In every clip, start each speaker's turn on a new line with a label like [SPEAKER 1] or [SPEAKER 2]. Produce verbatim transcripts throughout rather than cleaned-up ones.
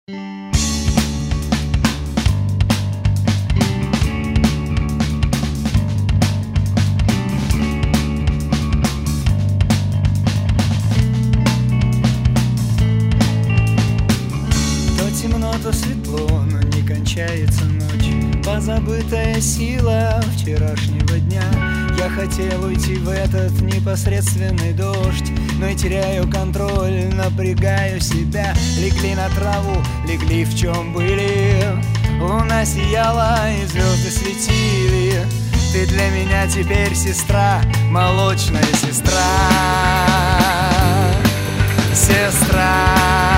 [SPEAKER 1] То светло, но не кончается ночь. Позабытая сила вчерашнего дня. Я хотел уйти в этот непосредственный дождь, но и теряю контроль, напрягаю себя. Легли на траву, легли в чем были. Луна сияла и звезды светили. Ты для меня теперь сестра, молочная сестра. Сестра.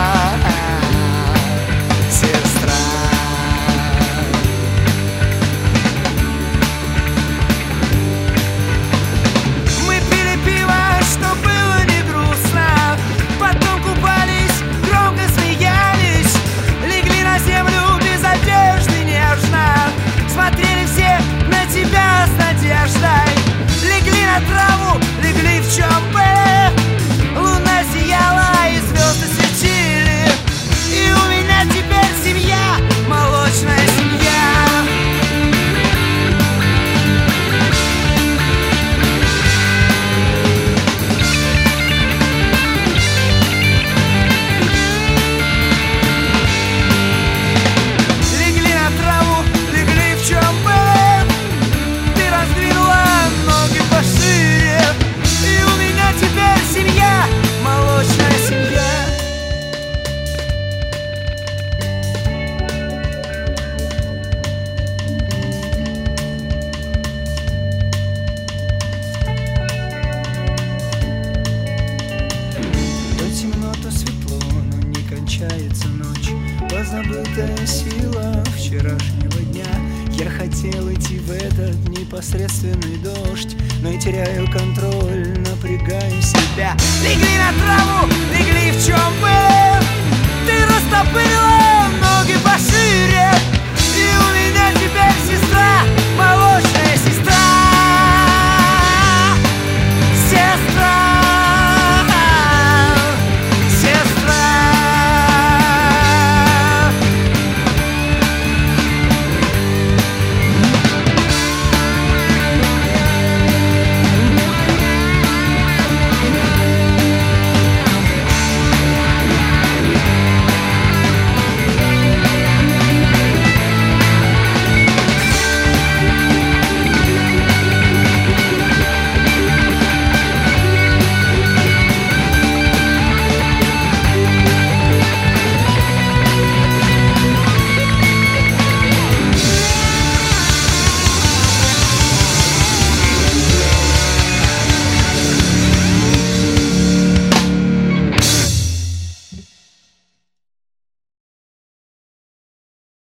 [SPEAKER 1] Смотрели все на тебя с надеждой. Легли на траву, легли в чем были. Луна сияла и звезды светили. И у меня теперь семья, молочная семья. Ночь, позабытая сила вчерашнего дня. Я хотел идти в этот непосредственный дождь, но и теряю контроль, напрягаю себя. Легли на траву, легли в чем были.